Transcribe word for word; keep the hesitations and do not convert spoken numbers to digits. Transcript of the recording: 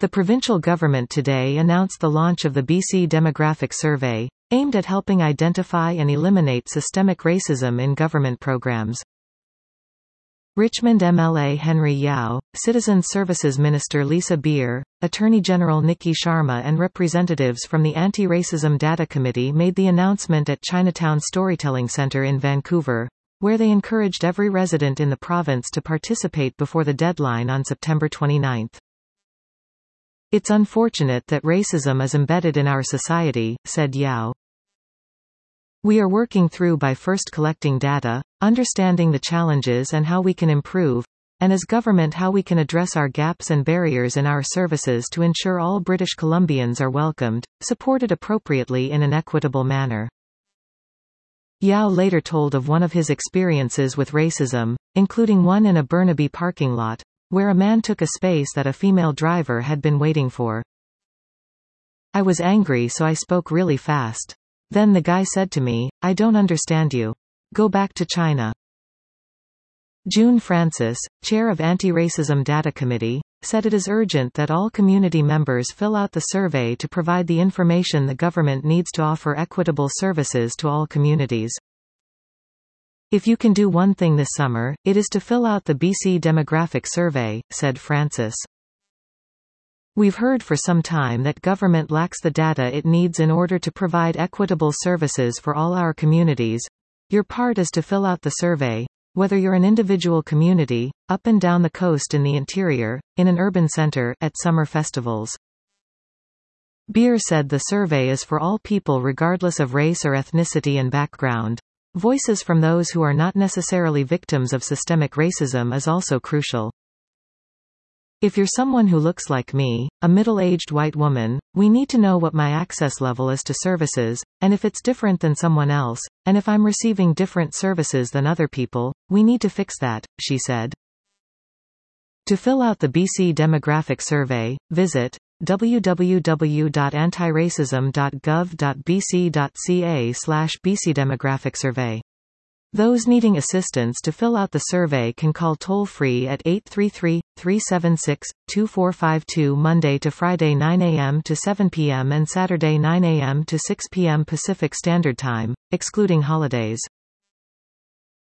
The provincial government today announced the launch of the B C Demographic Survey, aimed at helping identify and eliminate systemic racism in government programs. Richmond M L A Henry Yao, Citizens Services Minister Lisa Beer, Attorney General Nikki Sharma and representatives from the Anti-Racism Data Committee made the announcement at Chinatown Storytelling Centre in Vancouver, where they encouraged every resident in the province to participate before the deadline on September twenty-ninth. "It's unfortunate that racism is embedded in our society," said Yao. "We are working through by first collecting data, understanding the challenges and how we can improve, and as government how we can address our gaps and barriers in our services to ensure all British Columbians are welcomed, supported appropriately in an equitable manner." Yao later told of one of his experiences with racism, including one in a Burnaby parking lot, where a man took a space that a female driver had been waiting for. "I was angry so I spoke really fast. Then the guy said to me, 'I don't understand you. Go back to China.'" June Francis, chair of Anti-Racism Data Committee, said it is urgent that all community members fill out the survey to provide the information the government needs to offer equitable services to all communities. "If you can do one thing this summer, it is to fill out the B C Demographic Survey," said Francis. "We've heard for some time that government lacks the data it needs in order to provide equitable services for all our communities. Your part is to fill out the survey, whether you're an individual community, up and down the coast in the interior, in an urban center, at summer festivals." Beer said the survey is for all people regardless of race or ethnicity and background. Voices from those who are not necessarily victims of systemic racism is also crucial. "If you're someone who looks like me, a middle-aged white woman, we need to know what my access level is to services, and if it's different than someone else, and if I'm receiving different services than other people, we need to fix that," she said. To fill out the B C Demographic Survey, visit w w w dot antiracism dot gov dot b c dot c a slash b c demographic survey. Those needing assistance to fill out the survey can call toll-free at eight three three, three seven six, two four five two Monday to Friday nine a m to seven p m and Saturday nine a m to six p m Pacific Standard Time, excluding holidays.